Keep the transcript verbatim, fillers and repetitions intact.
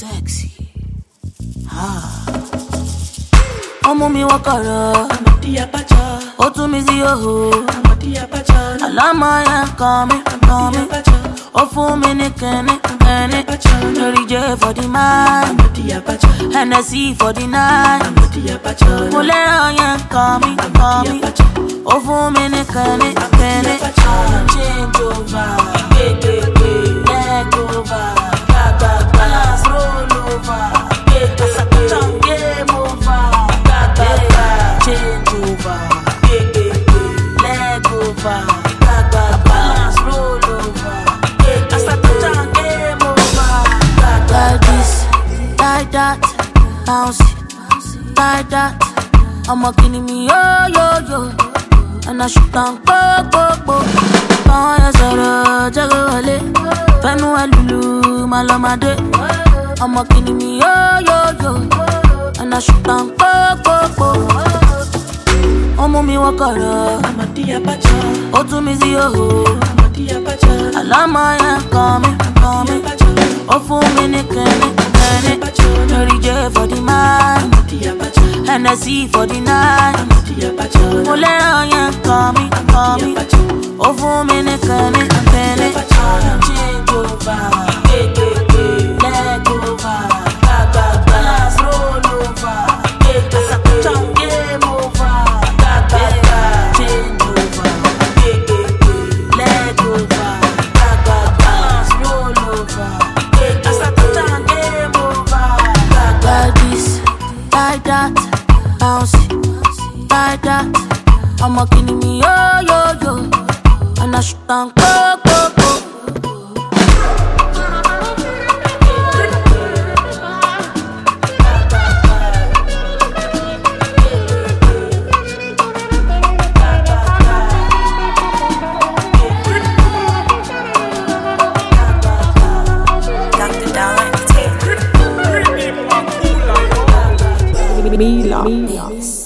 Sexy. Ah. Omo mi wakara. Amadi Abacha. Otu mi zi oho. Amadi Abacha. Alama ya kami, kami. Ofu mi ni kene, kene. Jerry J for the man. Amadi Abacha. Hennessy for the night. Amadi Abacha. Mulera ya kami, kami. Ofu mi ni kene, kene. Change over, yeah, yeah, yeah. Leg over, ga ga ga. Roll over, yeah, yeah, yeah. Game over, ga ga ga. Change over, yeah, yeah, yeah. Leg over, ga ga ga. Roll over, yeah, yeah, yeah. Game over, ga ga ga. Like this, like that, bounce it, like that. I'm a killing me, yo yo yo. And I shoot down, go, go, go. Oh, yes, sir, jago wale. Fenu alulu, malamade. I'm a killing me, yo, yo, yo. And I shoot down, go, go, go. Omo mi wakara. Amadi Abacha. Otu mi zi oho. Amadi Abacha. Alama ya kami, kami. Ofu mi ni kene, kene. Jerry J for the man. Amadi Abacha. Hennessy for the night. Amadi Abacha. Mulera ya kami, kami. Ofu mi ni kene, kene. Change over, yeah, yeah, yeah. Leg over, ga ga ga. Roll over, yeah, yeah, yeah. Game over, ga ga ga. Change over, yeah, yeah, yeah. Leg over, ga ga ga. Roll over, yeah, yeah, yeah. Game over, ga ga. Like this, like that, bounce it, like that. I'm a killing me, yo yo yo. And I shoot down, go, go, go. Doctor Dollar Entertainment. Mila. Mila.